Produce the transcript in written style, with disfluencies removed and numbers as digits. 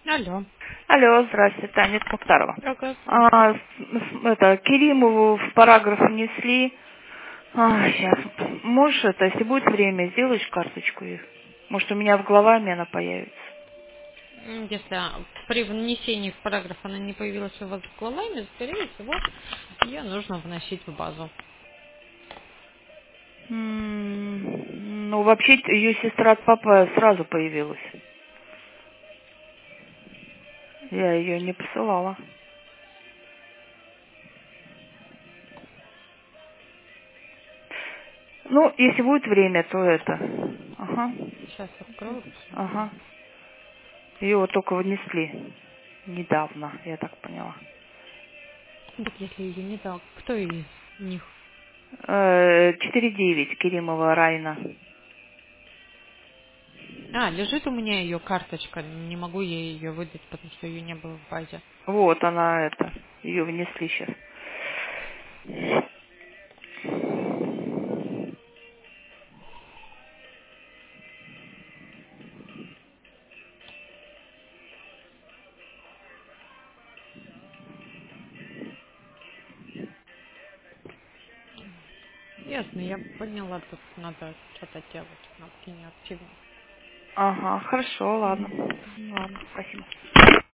Алло. Алло, здравствуйте, Таня, это Мухтарова. Здравствуйте. Керимову в параграф внесли. Сейчас. Можешь это, если будет время, сделаешь карточку их? Может, у меня в головами она появится. Если при внесении в параграф она не появилась у вас в голове, скорее всего, ее нужно вносить в базу. Ну, вообще, ее сестра от папы сразу появилась. Я ее не посылала. Ну, если будет время, то это. Ага. Сейчас открою, посмотрю. Ага. Ее вот только внесли. Недавно, я так поняла. Так если ее не так, кто из них? 4-9, Керимова Райна. Лежит у меня ее карточка, не могу ей ее выдать, потому что ее не было в базе. Вот она это. Ее внесли сейчас. Ясно, я поняла, тут надо что-то делать, кнопки неактивны. Ага, хорошо, ладно. Мгм. Ладно, спасибо.